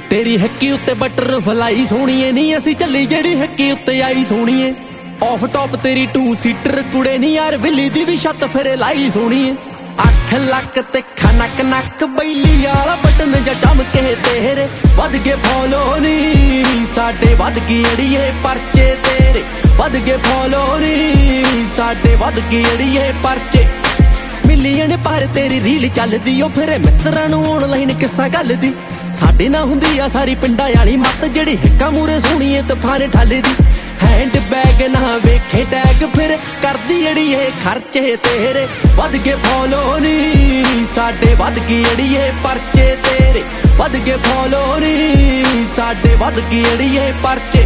तेरी हक्की उत्ते बटरफ्लाई सोहणीए नी असी चली जेड़ी हक्की उत्ते आई सोहणीए ऑफ टॉप तेरी टू सीटर कुड़े नी यार विली दी भी छत फिर लाई सोहणीए अख लक ते खनक नक बैली वाला बटन जा चमके तेरे वध गए फॉलो नी साडे वध गई अड़िए परचे तेरे वध गए फॉलो नी साडे वध गई अड़िए परचे मिलियन पर तेरी रील चलदी ओ फिर मित्रां नूं ऑनलाइन किस्सा गल दी साडे ना हुंदी आ सारी पिंडां वाली मत जेड़ी हिक्का मूरे सोहणीए तूफान ठलदी हैंड बैग ना वेखे टैग फिर करदी अड़िए खर्चे तेरे वध गए फॉलो नी साडे वध गई अड़िए परचे तेरे वध गए फॉलो नी साडे वध गई अड़िए परचे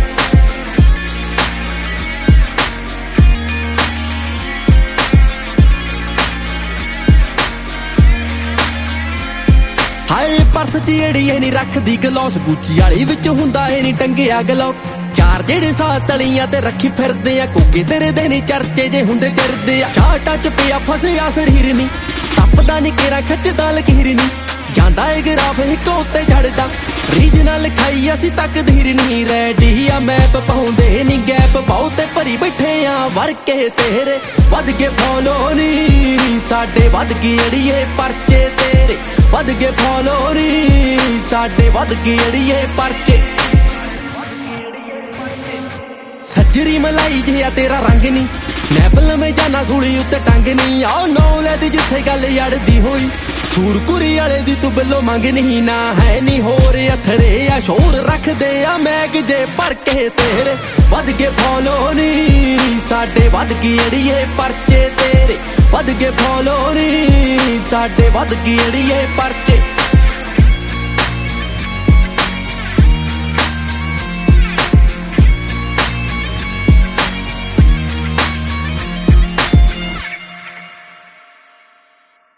हाय पर्स च अड़िए नी रखदी गलौस गुची वाली विच हुंदा ए नी टंगिया गलौ चार जेड़े साथ तलियां ते रखी फिरदे आ कोके तेरे दे नी चर्चे जे हुंदे करदे आ शाटा च पिया फसिया शरीर नी टपदा नी केरा खचदा लकीर नी जांदा ए ग्राफ हिक उत्ते चढ़दा रीजनल खाई असी तक धीर नी रेडी आ मैप पाउंदे नी गैप बहुते भरी बैठे आ वर्के तेरे वध गए फॉलो नी साडे वध गई अड़िए परचे तेरे वध गए फॉलो नी साडे वध गई अड़िए परचे सजरी मलाई जिहा तेरा रंग नी नैपल में जाना सूली उत्ते टंग नी आओ नौले दी जिथे गल अड़दी होई सूरकुरी वाले दी तू बिलो मंग नहीं ना है नी होर अथरे आ शोर रख दे आ मैग जे भर के तेरे वध गए फॉलो नी साडे वध गई अड़िए परचे तेरे वध गए फॉलो नी साडे वध गई अड़िए परचे